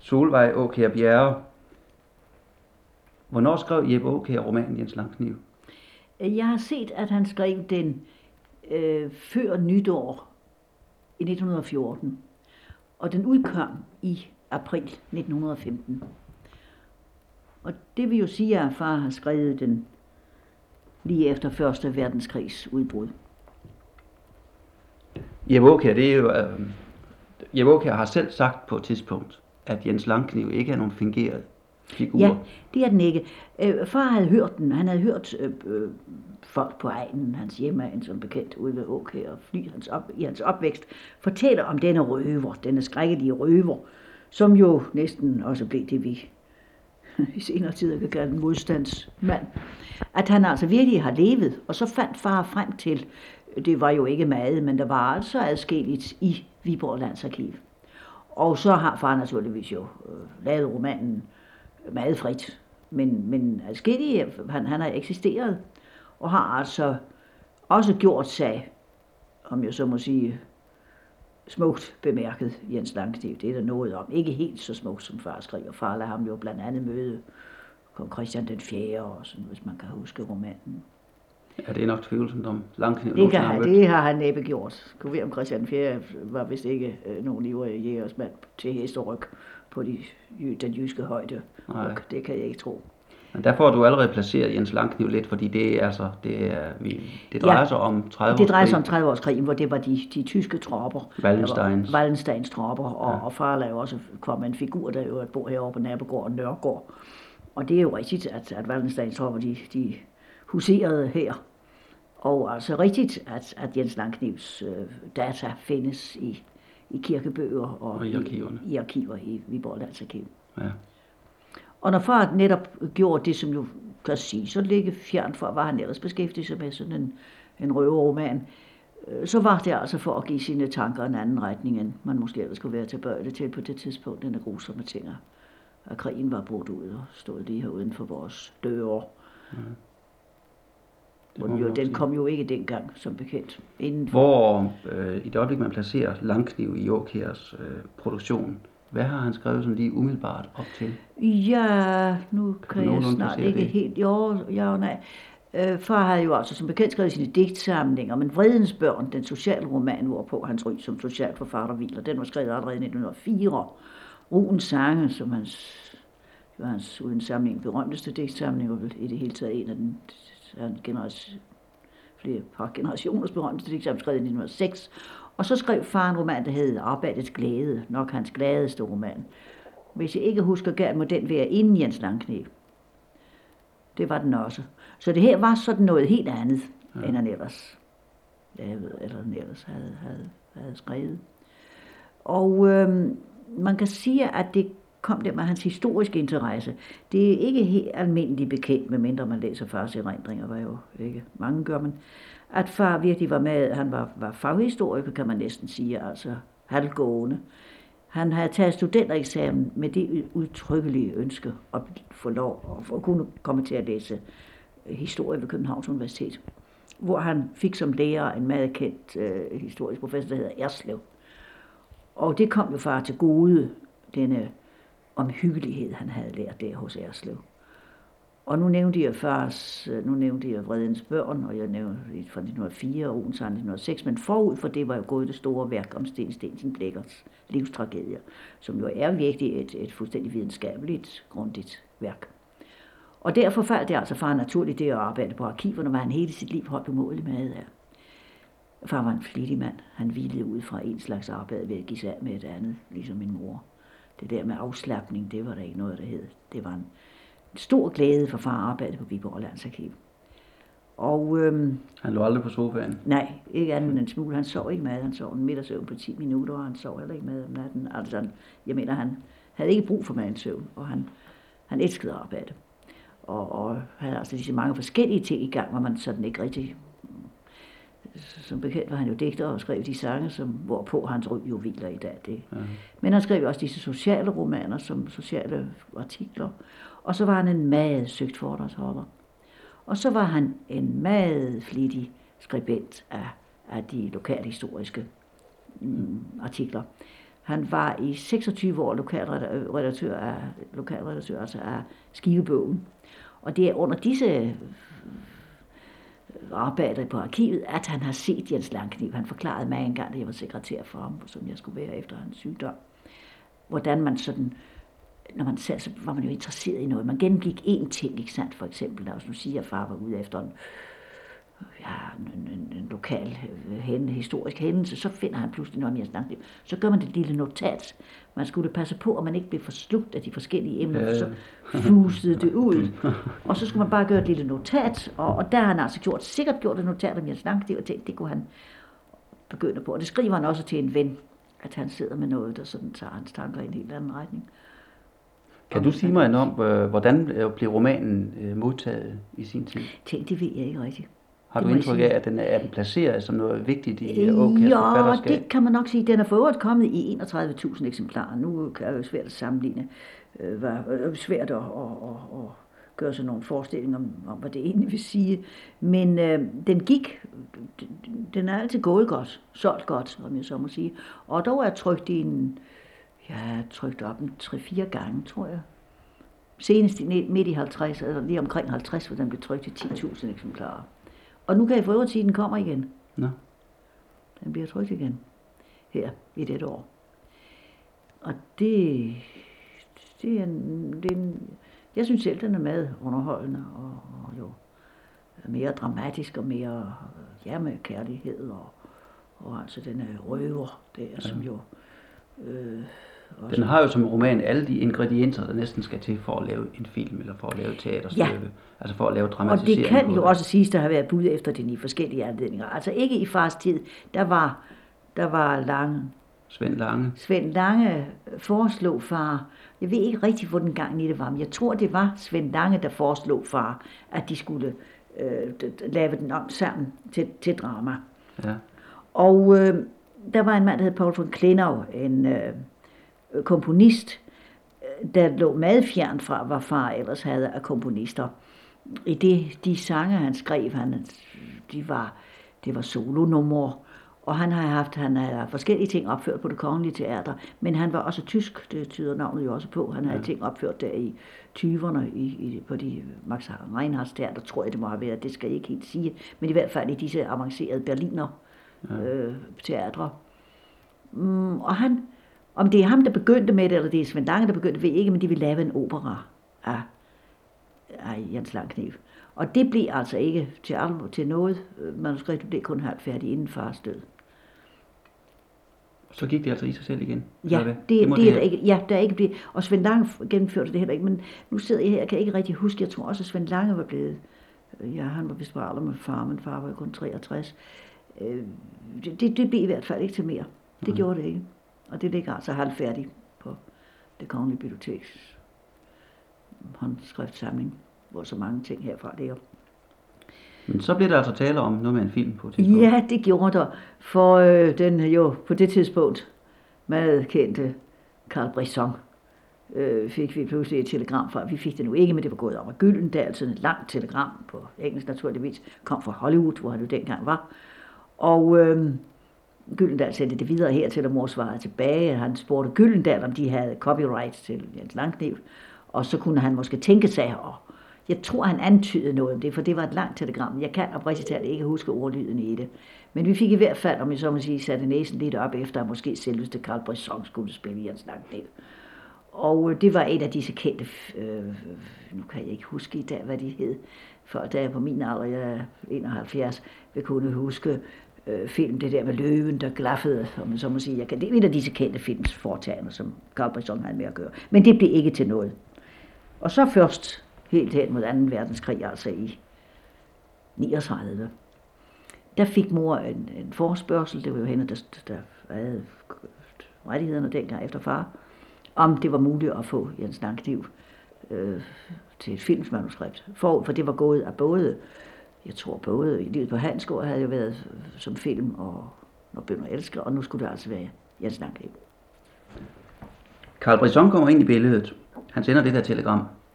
Solvej Aakjær Bjerre. Hvornår skrev Jeppe Aakjær romanen Jens Langkniv? Jeg har set, at han skrev den før nytår i 1914, og den udkom i april 1915. Og det vil jo sige, at far har skrevet den lige efter Første Verdenskrigs udbrud. Jeppe Aakjær har selv sagt på et tidspunkt, at Jens Langkniv ikke er nogen fingeret figur. Ja, det er den ikke. Far havde hørt den. Han havde hørt folk på egnen, hans hjemegn som bekendt ude ved Aakjær og Fly i hans opvækst, fortæller om denne røver, denne skrækkelige røver, som jo næsten også blev det, vi i senere tider kan kalde en modstandsmand. At han altså virkelig har levet, og så fandt far frem til, det var jo ikke meget, men der var altså adskilligt i Viborg Landsarkiv. Og så har far naturligvis jo lavet romanen meget frit, men adskillige, han har eksisteret, og har altså også gjort sig, om jeg så må sige, smukt bemærket Jens Langkniv. Det er der noget om. Ikke helt så smukt som far skrev, og far lader ham jo blandt andet møde kong Christian den 4. og sådan, hvis man kan huske romanen. Ja, det er nok tvivlsomt om Langkniv. Det har han næppe gjort. Kunne vi om Christian den 4. var vist ikke nogen ivrig jægersmand til hesteryg på den jyske højde. Og det kan jeg ikke tro. Men der får du allerede placeret Jens Langkniv lidt, fordi det drejer sig om 30 Det drejer sig om 30-årskrigen, hvor det var de tyske tropper. Wallensteins tropper, og far lavede også kom en figur, der jo bor herovre på nabogården Nørregård. Og det er jo rigtigt, at Wallensteins tropper, de huserede her. Og altså rigtigt, at Jens Langknivs data findes i kirkebøger og i arkiver i Viborg Landsarkiv. Ja. Og når far netop gjorde det, som jo kan sige, så ligge fjern for, hvad han ellers beskæftigede sig med sådan en røverroman, så var det altså for at give sine tanker en anden retning, end man måske ellers skulle være tilbøjelig til på det tidspunkt, denne grusomme ting, at krigen var brudt ud og stod lige her uden for vores døre. Ja. Den kom jo ikke dengang, som bekendt. Hvor i det øjeblik, man placerer Langkniv i Aakjærs produktion, hvad har han skrevet sådan lige umiddelbart op til? Ja, nu kan jeg snart ikke helt. Nej. Far havde jo altså som bekendt skrevet sine digtsamlinger, men Vredens Børn, den sociale roman, hvorpå hans ry som socialforfatter hviler, den var skrevet allerede i 1904. Rugens Sange, som hans uden samling berømteste digtsamling, var vel i det hele taget en af flere par generationers berømteste digtsamling, skrevet i 1906. Og så skrev far en roman, der hed Arbejdets Glæde, nok hans gladeste roman. Hvis jeg ikke husker galt, må den være inden Jens Langkniv. Det var den også. Så det her var sådan noget helt andet, end han ellers havde skrevet. Og man kan sige, at det kom der med hans historiske interesse. Det er ikke helt almindeligt bekendt, medmindre man læser fars erindringer, var jo ikke mange gør, men at far virkelig var med, han var faghistoriker, kan man næsten sige, altså halvgående. Han havde taget studentereksamen med det udtrykkelige ønske at få lov at kunne komme til at læse historie ved Københavns Universitet, hvor han fik som lærer en meget kendt historisk professor, der hedder Erslev. Og det kom jo far til gode, denne omhyggelighed, han havde lært der hos Erslev. Og nu nævnte jeg Vredens Børn, og jeg nævnte fra 1904 og Rugens Sange 1906, men forud for det var jo gået det store værk om Sten Steensen Blichers livstragedier, som jo er virkelig et fuldstændig videnskabeligt, grundigt værk. Og derfor faldt det altså far naturligt det at arbejde på arkiverne, hvor han hele sit liv holdt umådeligt med af. Far var en flittig mand. Han hvilede ud fra en slags arbejde ved at give sig af med et andet, ligesom min mor. Det der med afslapning, det var der ikke noget, der hed. Det var en stor glæde for far at arbejde på Viborg Landsarkiv. Og han lå aldrig på sofaen? Nej, ikke andet end en smule. Han sov ikke med. Han sov en middagssøvn på 10 minutter, og han sov heller ikke med om natten. Altså, jeg mener, han havde ikke brug for en søvn, og han elskede at arbejde. Og havde altså disse mange forskellige ting i gang, hvor man sådan ikke rigtig... Som bekendt var han jo digter og skrev de sange, hvorpå hans ry jo hviler i dag. Det. Ja. Men han skrev også disse sociale romaner, som sociale artikler. Og så var han en meget søgt foredragsholder. Og så var han en meget flittig skribent af de lokalhistoriske artikler. Han var i 26 år lokalredaktør altså af Skivebogen. Og det er under disse arbejder på arkivet, at han har set Jens Langkniv. Han forklarede mig engang, at jeg var sekretær for ham, som jeg skulle være efter hans sygdom. Hvordan man sådan, når man sad, så var man jo interesseret i noget. Man gennemgik én ting, ikke sandt? For eksempel, hvis nu siger, at far var ude efter en lokal historisk hændelse, så finder han pludselig noget om Jens Langkniv. Så gør man det lille notat. Man skulle passe på, at man ikke blev forslugt af de forskellige emner, så fusede det ud. Og så skulle man bare gøre et lille notat, og der har han altså sikkert gjort et notat om Jens Langkniv, og tænkte, det kunne han begynde på. Og det skriver han også til en ven, at han sidder med noget, der sådan tager hans tanker i en helt anden retning. Kan du sige mig om, hvordan blev romanen modtaget i sin tid? Tænk, det ved jeg ikke rigtigt. Har du indtryk af, at den er placeret som noget vigtigt i Aakjærs forfatterskab? Ja, det kan man nok sige. Den er for øvrigt kommet i 31.000 eksemplarer. Nu er det jo svært at sammenligne. Svært at gøre sig nogle forestillinger om, hvad det egentlig vil sige. Men den er altid gået godt, solgt godt, om jeg så må sige. Og dog er trykt trykt op 3-4 gange, tror jeg. Senest midt i 50, eller lige omkring 50, hvor den blev trykt i 10.000 eksemplarer. Og nu kan jeg for øvrigt sige, at den kommer igen. Nå. Den bliver trykt igen her i dette år. Og jeg synes selv, den er meget underholdende og jo mere dramatisk og mere med kærlighed og altså den er røver der, som jo... Den har jo som roman alle de ingredienser, der næsten skal til for at lave en film eller for at lave et teaterstykke. Altså for at lave dramatisering. Og det kan jo også siges, der har været bud efter den i forskellige anledninger. Altså ikke i fars tid. Der var Lange. Svend Lange foreslog far. Jeg ved ikke rigtig, hvor den gang i det var, men jeg tror, det var Svend Lange, der foreslog far, at de skulle lave den om sammen til drama. Ja. Og der var en mand, der hed Paul von Klenau, en komponist, der lå meget fjern fra, hvad far ellers havde af komponister. I de sange, han skrev, det var solonumre, og han havde forskellige ting opført på Det Kongelige Teater, men han var også tysk, det tyder navnet jo også på. Han havde ting opført der i 20'erne på de Max Reinhardts teater, tror jeg det må have været, det skal jeg ikke helt sige, men i hvert fald i disse avancerede Berliner teatre. Og om det er ham, der begyndte med det, eller det er Svend Lange, der begyndte, ved jeg ikke, men de ville lave en opera af Jens Langkniv. Og det blev altså ikke til noget. Manuskriptet blev kun halvt færdigt inden fars død. Så gik det altså i sig selv igen? Ja, det er ikke. Ja, der er ikke blevet. Og Svend Lange gennemførte det heller ikke. Men nu sidder jeg her, jeg kan ikke rigtig huske. Jeg tror også, at Svend Lange var blevet. Ja, han var vist på alder med far, men far var jo kun 63. Det blev i hvert fald ikke til mere. Det gjorde det ikke. Og det ligger altså halvfærdigt på Det Kongelige Biblioteks håndskriftsamling, hvor så mange ting herfra ligger. Men så blev der altså tale om noget med en film på et tidspunkt. Ja, det gjorde der. For den jo på det tidspunkt meget kendte Carl Brisson fik vi pludselig et telegram fra. Vi fik det nu ikke, men det var gået over Gyldendal, sådan et langt telegram på engelsk naturligvis. Kom fra Hollywood, hvor han jo dengang var. Og Gyldendal sendte det videre hertil, og mor svarede tilbage. Han spurgte Gyldendal, om de havde copyright til Jens Langkniv. Og så kunne han måske tænke sig, og jeg tror, han antydede noget om det, for det var et langt telegram. Jeg kan oprigtigt talt ikke huske ordlyden i det. Men vi fik i hvert fald, om jeg så må sige, satte næsen lidt op efter, at måske selveste Carl Brisson skulle spille Jens Langkniv. Og det var et af disse kendte, nu kan jeg ikke huske i dag, hvad de hed, for da jeg på min alder, jeg er 71, vil kunne huske film, det der med løven, der glaffede, om man så må sige. Det er et af disse kendte films foretagender, som Carl Brisson havde med at gøre. Men det blev ikke til noget. Og så først helt hen mod 2. verdenskrig, altså i 39. Der fik mor en forespørgsel, det var jo hende, der havde rettighederne dengang efter far, om det var muligt at få Jens Langkniv til et filmsmanuskript. For det var gået af både, jeg tror både i Livet på Hansgård havde jo været som film, og Når bønder elsker, og nu skulle det altså være Jens Langkniv. Carl Brisson kommer ind i billedet. Han sender det der telegram.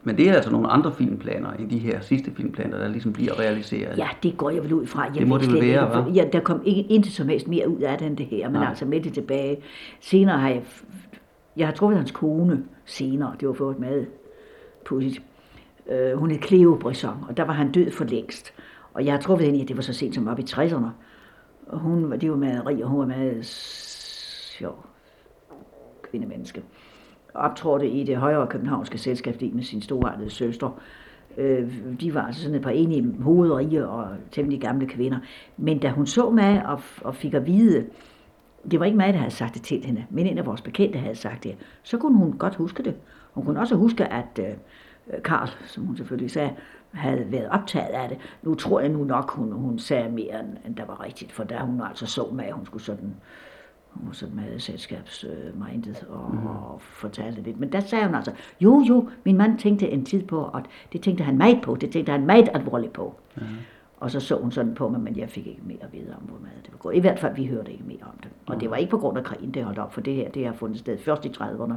Men det er altså nogle andre filmplaner end de her sidste filmplaner, der ligesom bliver realiseret. Ja, det går jeg vel ud fra. Det må det vel være, hva'? Ja, der kom intet som helst mere ud af det end det her, men altså med det tilbage. Senere har jeg har truffet hans kone senere, det var for et meget pudsigt. Hun hed Cleo Brisson, og der var han død for længst. Og jeg har truffet hende, det var så sent som op i 60'erne. Og det var meget rig, og hun var meget sjov kvindemenneske. Optrådte i det højere københavnske selskabsliv med sin storartede søster. De var altså sådan et par enige hovedrige og temmelig gamle kvinder. Men da hun så mig og fik at vide, det var ikke mig, der havde sagt det til hende, men en af vores bekendte havde sagt det, så kunne hun godt huske det. Hun kunne også huske, at Karl, som hun selvfølgelig sagde, havde været optaget af det. Nu tror jeg nu nok, hun sagde mere, end der var rigtigt, for da hun altså så mig, hun var sådan meget selskabsmindet og fortalte lidt. Men der sagde hun altså, jo, min mand tænkte en tid på, og det tænkte han meget på, det tænkte han meget alvorligt på. Og så hun sådan på mig, men jeg fik ikke mere at vide om, hvor meget det var gået. I hvert fald, vi hørte ikke mere om det. Og det var ikke på grund af krigen, det holdt op, for det har fundet sted først i 30'erne.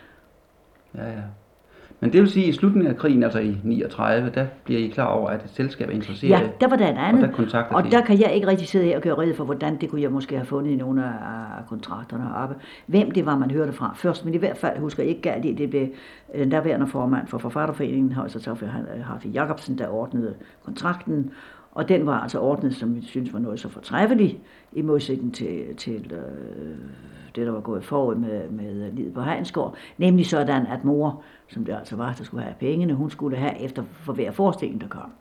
Ja. Men det vil sige, at i slutningen af krigen, altså i 39, der bliver I klar over, at et selskab er interesseret. Ja, der var der en anden. Og der kan jeg ikke rigtig sidde her og gøre rede for, hvordan det kunne jeg måske have fundet i nogle af kontrakterne oppe. Hvem det var, man hørte fra først, men i hvert fald husker jeg ikke galt i, det blev den derværende formand for Forfatterforeningen, Hartvig Jacobsen, der ordnede kontrakten. Og den var altså ordnet, som vi synes var noget så fortræffeligt, i modsætning til det, der var gået forud med livet på Heinsgård. Nemlig sådan, at mor, som det altså var, der skulle have pengene, hun skulle have efter for hver forestilling, der kom.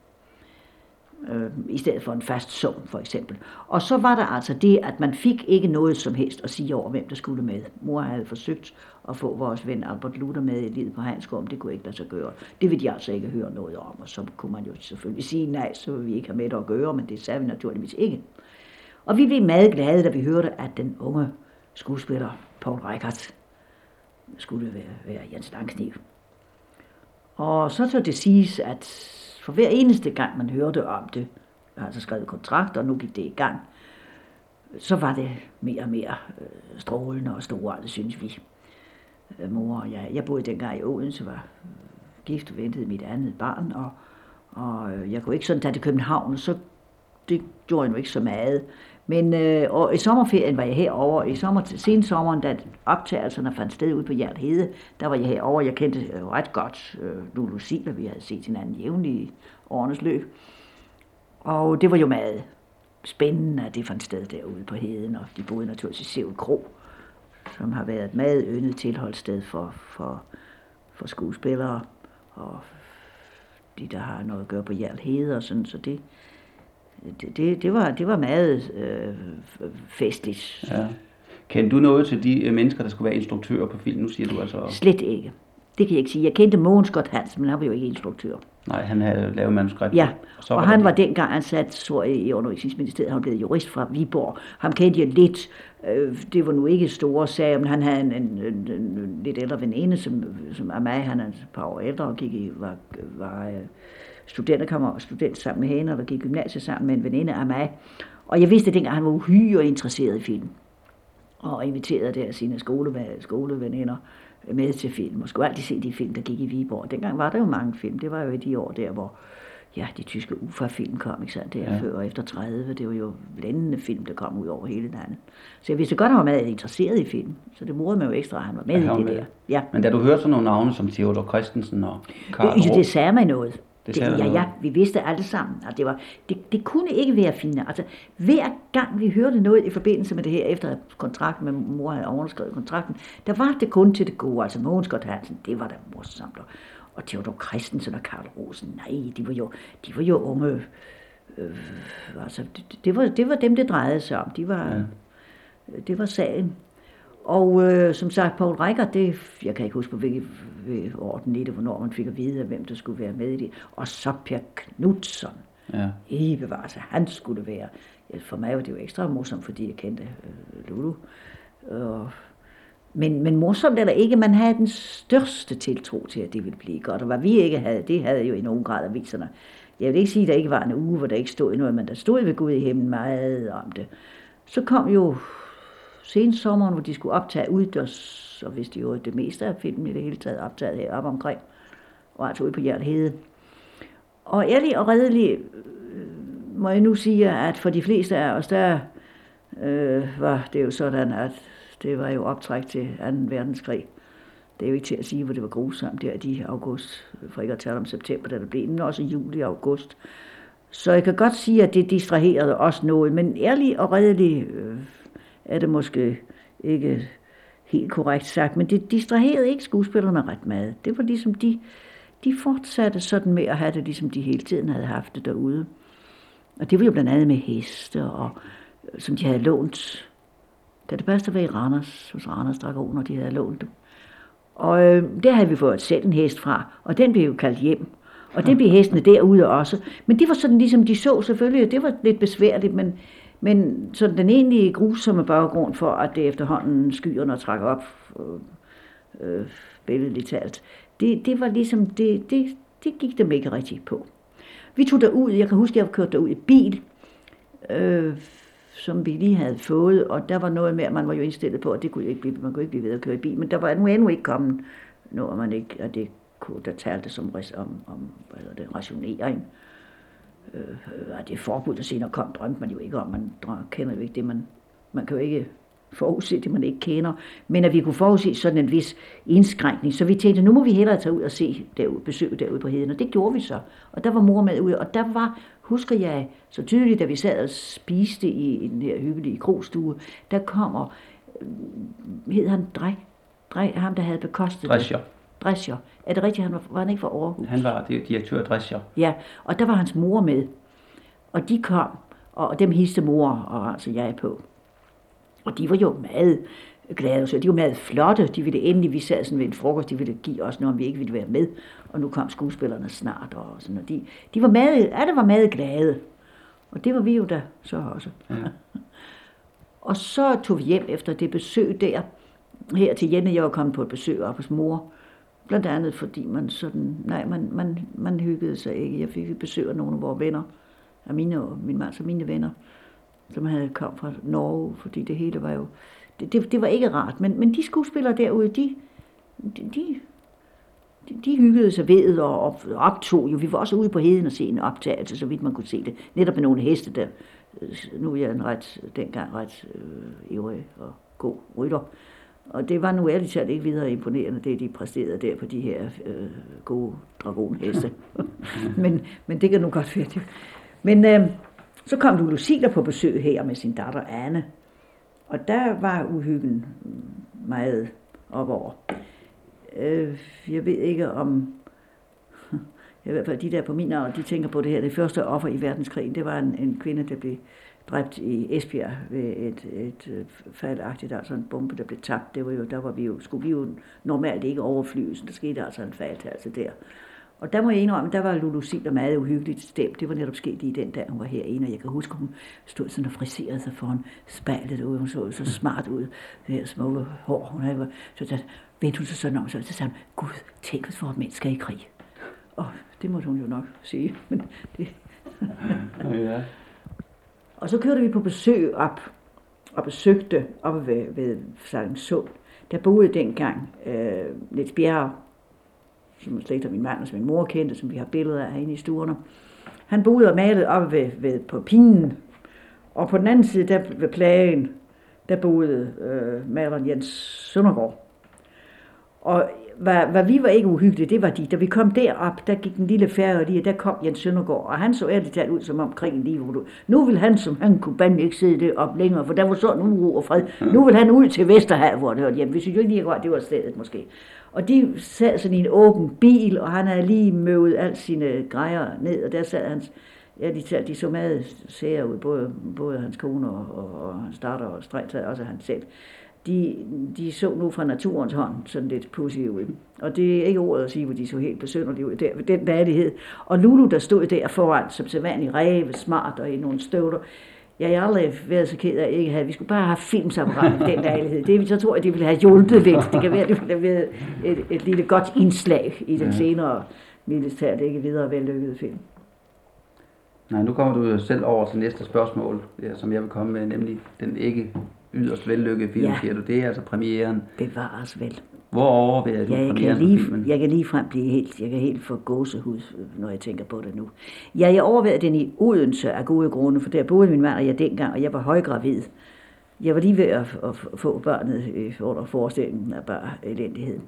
I stedet for en fast sum, for eksempel. Og så var der altså det, at man fik ikke noget som helst at sige over, hvem der skulle med. Mor havde forsøgt at få vores ven Albert Luther med i livet på Heinsgård, men det kunne ikke lade sig gøre. Det ville de altså ikke høre noget om, og så kunne man jo selvfølgelig sige nej, så vil vi ikke have med det at gøre, men det sagde vi naturligvis ikke. Og vi blev meget glade, da vi hørte, at den unge skuespiller Poul Reichhardt skulle være Jens Langkniv. Og så det siges, at for hver eneste gang, man hørte om det, jeg har altså skrevet kontrakt, og nu gik det i gang, så var det mere og mere strålende og storartet, synes vi. Mor og jeg boede dengang i Odense, var gift og ventede mit andet barn, og jeg kunne ikke sådan tage til København, så det gjorde jeg nu ikke så meget. Men og i sommerferien var jeg herovre, sensommeren, da optagelserne fandt sted ude på Hjerl Hede, der var jeg herovre. Jeg kendte ret godt Lulu Silber, vi havde set hinanden jævnligt i årenes løb. Og det var jo meget spændende, at det fandt sted derude på heden, og de boede naturligvis i Sevel Kro, som har været et meget yndet tilholdssted for skuespillere, og de, der har noget at gøre på Hjerl Hede og sådan, så det var meget festligt. Ja. Kendte du noget til de mennesker, der skulle være instruktører på film? Nu siger du altså... Slet ikke. Det kan jeg ikke sige. Jeg kendte Mogens Scott Hansen, men han var jo ikke instruktør. Nej, han havde lavet manuskript. Ja, og han var dengang ansat i Undervisningsministeriet. Han blev jurist fra Viborg. Ham kendte jeg lidt. Det var nu ikke store sager, men han havde en lidt ældre veninde, som er mig. Han er et par år ældre og var student sammen med hende, og gik i gymnasiet sammen med en veninde af mig. Og jeg vidste, at dengang han var uhyre interesseret i film, og inviterede der sine skoleveninder med til film, og skulle altid se de film, der gik i Viborg. Dengang var der jo mange film. Det var jo i de år der, hvor de tyske UFA-film kom, ikke sandt? Før og efter 30. Det var jo blændende film, der kom ud over hele landet. Så jeg vidste godt, at han var meget interesseret i film. Så det morede mig jo ekstra, at han var med i det der. Ja. Men da du hørte sådan nogle navne som Theodor Christensen og Karl det sagde mig noget. Ja, vi vidste alle sammen, at det kunne ikke være fint. Altså, hver gang vi hørte noget i forbindelse med det her, efter kontrakten med mor havde underskrevet kontrakten, der var det kun til det gode. Altså Mogens Scott Hansen, det var da morsomt. Og Theodor Christensen og Karl Rosen, nej, de var jo unge. Altså, det var dem, det drejede sig om. Det var sagen. Og som sagt, Poul Reichhardt, jeg kan ikke huske på hvilket orden det, hvornår man fik at vide, hvem der skulle være med i det. Og så Per Knudsen. Ja. Bevarelse, han skulle være. For mig var det jo ekstra morsomt, fordi jeg kendte Lulu. Men morsomt eller ikke, man havde den største tiltro til, at det ville blive godt. Og hvad vi ikke havde, det havde jo i nogen grad aviserne. Jeg vil ikke sige, at der ikke var en uge, hvor der ikke stod noget, men der stod ved Gud i himlen meget om det. Så kom jo sensommeren, hvor de skulle optage udendørs, og hvis de jo det meste af filmen i det hele taget optaget heroppe omkring. og altså ude på Hjerl Hede. Og ærlig og redelig må jeg nu sige, at for de fleste af os, der var det jo sådan, at det var jo optræk til 2. verdenskrig. Det er jo ikke til at sige, hvor det var grusomt der i august, for ikke at tale om september, da det blev, men også juli og august. Så jeg kan godt sige, at det distraherede også noget, men ærlig og redelig er det måske ikke helt korrekt sagt, men det distraherede ikke skuespillerne ret meget. Det var ligesom de fortsatte sådan med at have det, ligesom de hele tiden havde haft det derude. Og det var jo blandt andet med heste, og, som de havde lånt. Da det bedste var i Randers, hos Randers Dragoner, de havde lånt dem. Og der havde vi fået selv en hest fra, og den blev jo kaldt hjem. Og det blev hestene derude også. Men det var sådan ligesom de så selvfølgelig, det var lidt besværligt, men sådan den egentlige grusomme baggrund for, at det efterhånden skyerne og trak op, billedligt talt, det var ligesom, det gik dem ikke rigtig på. Vi tog derud, jeg kan huske, jeg kørte derud i bil, som vi lige havde fået, og der var noget med, at man var jo indstillet på, at det kunne ikke blive, man kunne ikke blive ved at køre i bil, men der var endnu ikke kommet, når man ikke, at det kunne, der talte som om rationering. At det er forbud, at senere kom, drømte man jo ikke om, man kender jo ikke det, man kan jo ikke forudse det, man ikke kender, men at vi kunne forudse sådan en vis indskrænkning, så vi tænkte, nu må vi hellere tage ud og se derude, besøge derude på heden, og det gjorde vi så, og der var mor med ude, og der var, husker jeg så tydeligt, da vi sad og spiste i den her hyggelige krogstue, der kommer, hed han ham der havde bekostet Drescher. Er det rigtigt, var han ikke fra Aarhus? Han var direktør Drescher. Ja, og der var hans mor med, og de kom, og dem hilste mor, og altså jeg på. Og de var jo meget glade, så de var meget flotte. De ville endelig, vi sad sådan ved en frokost, de ville give os noget, om vi ikke ville være med. Og nu kom skuespillerne snart, og sådan, og de var meget, alle var meget glade. Og det var vi jo da så også. Ja. Og så tog vi hjem efter det besøg der, her til Jenne. Jeg var kommet på et besøg op hos mor. Blandt andet fordi man sådan, man hyggede sig ikke. Jeg fik besøg af nogle af vores venner, af mine og min mands og mine venner, som havde kommet fra Norge, fordi det hele var jo, det var ikke rart, men de skuespillere derude, de hyggede sig ved og optog jo. Vi var også ude på heden og se en optagelse, så vidt man kunne se det. Netop med nogle heste, der, nu er jeg dengang ret ivrig og god rytter. Og det var nu ærligt talt ikke videre imponerende, det de præsterede der på de her gode dragonheste. men det kan nu godt være det. Men så kom Lulu Ziegler på besøg her med sin datter Anne. Og der var uhyggen meget opover. Jeg ved ikke om, i hvert fald de der på min alder, de tænker på det her. Det første offer i verdenskrigen, det var en kvinde, der blev dræbt i Esbjerg ved et fejlagtigt, altså en bombe, der blev tabt. Det var jo, skulle vi jo normalt ikke overflyve, så der skete altså en fejltagelse der. Og der må jeg indrømme, der var Lulu Ziegler meget uhyggeligt stemt. Det var netop sket i den dag, hun var herinde, og jeg kan huske, hun stod sådan og friserede sig foran spejlet derude. Hun så smart ud, det her smukke hår, hun havde. Så vendte hun sig sådan om, så sagde hun, Gud, tænk hvis vores mennesker i krig. Og det måtte hun jo nok sige, men det... Ja. Og så kørte vi på besøg op, og besøgte oppe ved Sallingsund. Der boede dengang lidt bjerre, som slægt af min mand og som min mor kendte, som vi har billeder af herinde i stuerne. Han boede og malede oppe på Pinen, og på den anden side, der ved Plagen, der boede maleren Jens Søndergaard. Og hvad vi var ikke uhyggelige, det var da vi kom derop, der gik en lille færge lige, og der kom Jens Søndergaard, og han så ærligt talt ud som om krigen lige var. Nu vil han, som han kunne bande ikke sidde deroppe længere, for der var sådan uro og fred. Nu vil han ud til Vesterhav, hvor det hørte hjem. Vi synes jo ikke lige godt, det var stedet måske. Og de sad sådan i en åben bil, og han havde lige møvet alt sine grejer ned, og der sad hans, ja, de så meget sære ud, både hans kone og hans datter, og strengt taget også han selv. De så nu fra naturens hånd sådan lidt pussy ud. Og det er ikke ordet at sige, hvor de så helt besynderlige ud der ved den lejlighed. Og Lulu, der stod der foran, som sædvanlig ræve, smart og i nogle støvler. Jeg har aldrig været så ked af, ikke havde. Vi skulle bare have filmsapparat i den lejlighed. Så tror jeg, det ville have hjulpet lidt. Det kan være, det ville have været et lille godt indslag i den senere, mildest talt ikke videre vellykkede film. Nej, nu kommer du selv over til næste spørgsmål, som jeg vil komme med, nemlig den ikke yderst vellykkede film, siger du. Det er altså premieren. Bevares vel. Hvor overvejede du premieren på filmen? Jeg kan ligefrem jeg kan helt få gåsehud, når jeg tænker på det nu. Ja, jeg overvejede den i Odense af gode grunde, for der boede min mand og jeg dengang, og jeg var højgravid. Jeg var lige ved at få barnet under forestillingen af bare elendighed.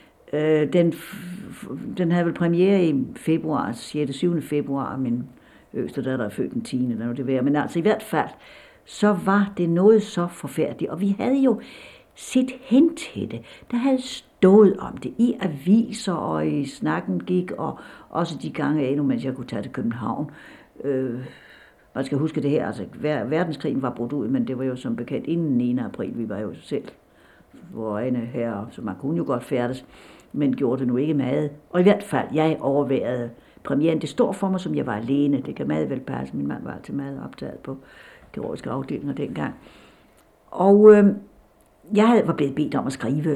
Den havde vel premiere i februar, 6. 7. februar, min yngste datter er født den 10. Men altså i hvert fald, så var det noget så forfærdeligt, og vi havde jo set hen til det. Der havde stået om det i aviser, og i snakken gik, og også de gange endnu, mens jeg kunne tage til København. Man skal huske det her, altså verdenskrigen var brudt ud, men det var jo som bekendt inden 9. april, vi var jo selv vores egne herrer, så man kunne jo godt færdes, men gjorde det nu ikke meget. Og i hvert fald, jeg overværede premieren. Det står for mig, som jeg var alene. Det kan meget vel passe. Min mand var altid meget optaget på kirurgiske afdelinger dengang. Og jeg var blevet bedt om at skrive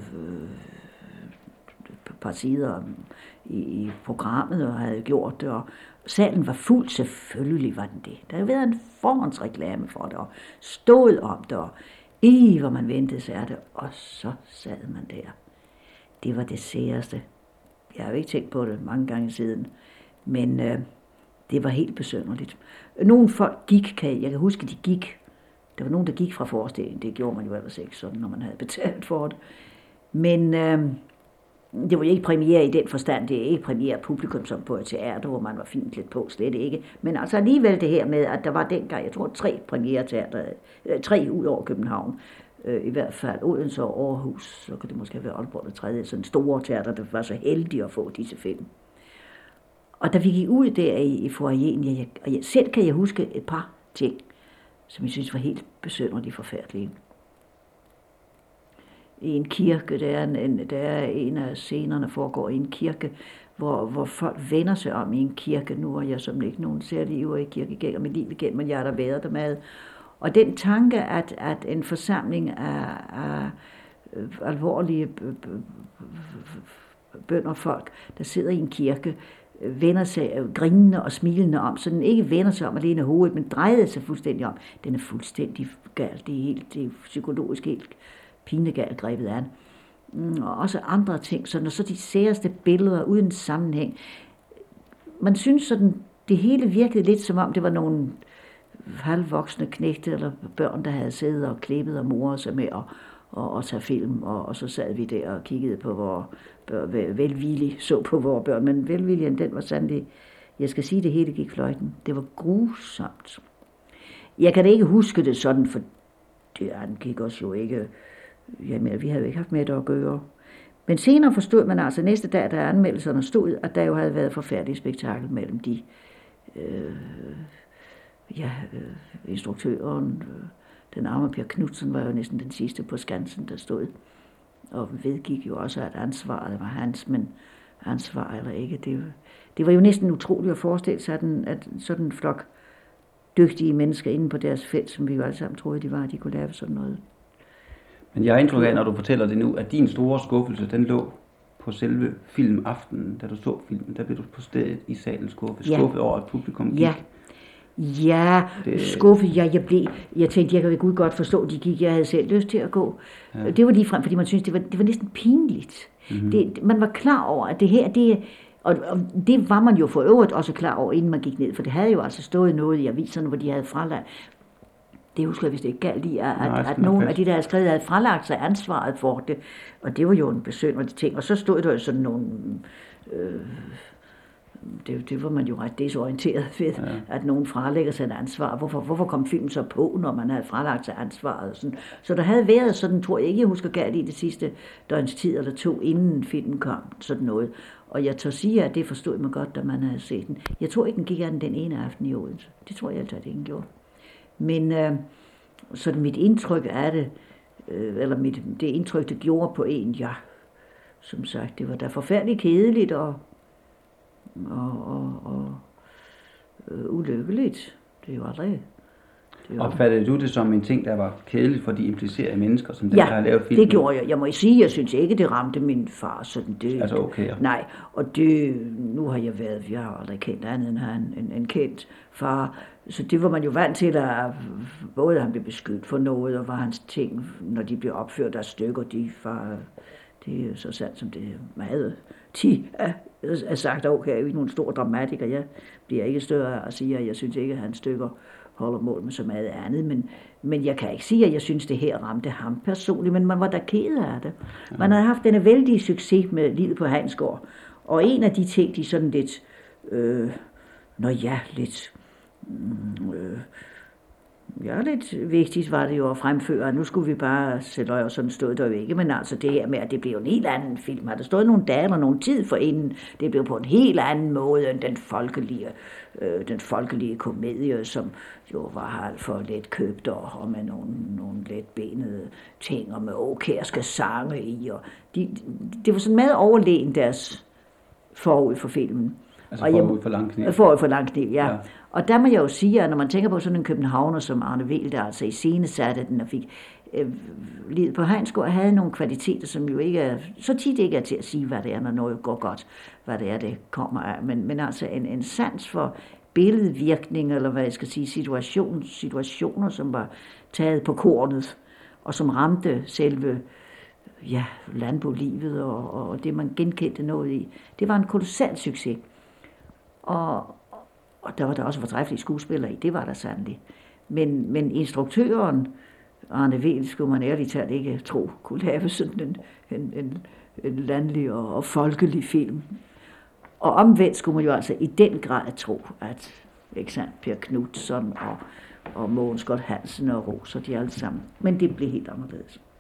et par sider i programmet, og havde gjort det, og salen var fuld, selvfølgelig var den det. Der havde været en forhåndsreklame for det, og stod om det, og hvor man ventede sig det, og så sad man der. Det var det særeste. Jeg har jo ikke tænkt på det mange gange siden, men det var helt besynderligt. Nogle folk gik, jeg kan huske, de gik. Der var nogen, der gik fra forestillingen. Det gjorde man jo ellers ikke sådan, når man havde betalt for det. Men det var ikke premiere i den forstand. Det er ikke premiere publikum som på et teater, hvor man var fint lidt på, slet ikke. Men altså alligevel det her med, at der var dengang, jeg tror 3 premiereteater, 3 ud over København. I hvert fald Odense og Aarhus, så kan det måske være Aalborg det 3. Sådan store teater, der var så heldige at få disse 5. Og da vi gik ud der i foyeren, og selv kan jeg huske et par ting, som jeg synes var helt besynderligt forfærdelige. I en kirke, der er en af scenerne foregår i en kirke, hvor folk vender sig om i en kirke. Nu er jeg som ikke nogen særlig ivrig kirkegænger mit liv igen, men jeg har da været der med. Og den tanke, at en forsamling af alvorlige bønderfolk, der sidder i en kirke, vender sig grinende og smilende om, så den ikke vender sig om alene hovedet, men drejer sig fuldstændig om. Den er fuldstændig gal. Det er psykologisk helt pinegalt grebet an. Og også andre ting, så når så de særeste billeder uden sammenhæng. Man synes sådan, det hele virkede lidt som om det var nogle halvvoksne knægte eller børn, der havde siddet og klippet og moret sig med og tage film, og så sad vi der og kiggede på vores velvillige, så på vores børn, men velviljen, den var sandelig, jeg skal sige, det hele gik fløjten. Det var grusomt. Jeg kan da ikke huske det sådan, for det gik os jo ikke, jamen, vi havde jo ikke haft med det at gøre. Men senere forstod man altså næste dag, da anmeldelserne stod, at der jo havde været forfærdelig spektakel mellem de instruktøren, den arme Per Knudsen var jo næsten den sidste på skansen, der stod, og vedgik jo også, at ansvaret var hans, men ansvar eller ikke, det var jo næsten utroligt at forestille sig, at sådan en flok dygtige mennesker inde på deres felt, som vi jo alle sammen troede, de var, at de kunne lave sådan noget. Men jeg har indtryk af, når du fortæller det nu, at din store skuffelse, den lå på selve filmaftenen, da du så filmen. Der blev du på stedet i salen skuffet. Ja. Skuffet over, at publikum gik. Ja, skuffet. Jeg tænkte, jeg kan ved Gud godt forstå, de gik. Jeg havde selv lyst til at gå. Ja. Det var ligefrem, fordi man synes, det var næsten pinligt. Mm-hmm. Man var klar over, at det her, og det var man jo for øvrigt også klar over, inden man gik ned. For det havde jo altså stået noget i aviserne, hvor de havde fralagt. Det husker jeg, hvis det ikke galt i, at nogle af de, der havde skrevet, havde fralagt sig ansvaret for det. Og det var jo en besynderlig ting. Og så stod der jo sådan nogle... Det var man jo ret desorienteret ved, at nogen fralægger sig et ansvar. Hvorfor kom filmen så på, når man havde fralagt sig ansvaret? Sådan. Så der havde været sådan, tror jeg ikke, jeg husker galt i det sidste døgns tid eller 2, inden filmen kom, sådan noget. Og jeg tør sige, at det forstod man godt, da man havde set den. Jeg tror ikke, den gik af den ene aften i Odense. Det tror jeg altid, at det ikke gjorde. Men sådan mit indtryk af det, eller det indtryk, det gjorde på en, ja, som sagt, det var da forfærdeligt kedeligt og ulykkeligt. Det er jo aldrig... Opfattede du det som en ting, der var kedelig for de implicerede mennesker, som der har lavet filmen? Det gjorde jeg. Jeg må sige, jeg synes ikke, det ramte min far sådan. Det, altså okay. Ja. Nej, og nu har jeg har aldrig kendt andet end han, en kendt far. Så det var man jo vant til, at både han blev beskyldt for noget, og var hans ting, når de blev opført af stykker, Det er jo så sandt, som det meget tit er sagt. Okay, jeg er jo ikke nogen stor dramatiker. Jeg bliver ikke større af at sige, at jeg synes ikke, at hans stykker holder mål med så meget andet. Men jeg kan ikke sige, at jeg synes, det her ramte ham personligt. Men man var da ked af det. Man havde haft denne vældige succes med Livet på Hansgård. Og en af de ting, de sådan lidt... lidt vigtigt var det jo at fremføre, at nu skulle vi bare sætte øje, og sådan stod der jo ikke, men altså det her med, at det blev en helt anden film, har der stået nogle dage eller nogle tid forinden, det blev på en helt anden måde end den folkelige komedie, som jo var alt for let købt og med nogle letbenede ting, og med åkærske sange i, og det var sådan meget overlegen deres forud for filmen. Altså forud for Langkniv. Forud for Langkniv, ja. Og der må jeg jo sige, at når man tænker på sådan en københavner som Arne Wehl, der altså iscenesatte den og fik Livet på Hansgård, havde nogle kvaliteter, som jo ikke er, så tit ikke er til at sige, hvad det er, når noget går godt, hvad det er, det kommer af. Men altså en sans for billedvirkning, eller hvad jeg skal sige, situationer, som var taget på kornet, og som ramte selve landbolivet og det, man genkendte noget i. Det var en kolossal succes. Og der var der også fortræffelige skuespillere i, det var der sandelig. Men instruktøren, Arne Wehl, skulle man ærligt talt ikke tro, kunne lave sådan en landlig og folkelig film. Og omvendt skulle man jo altså i den grad tro, at Per Knudsen og Mogens Scott Hansen og Roser, de alle sammen. Men det blev helt anderledes.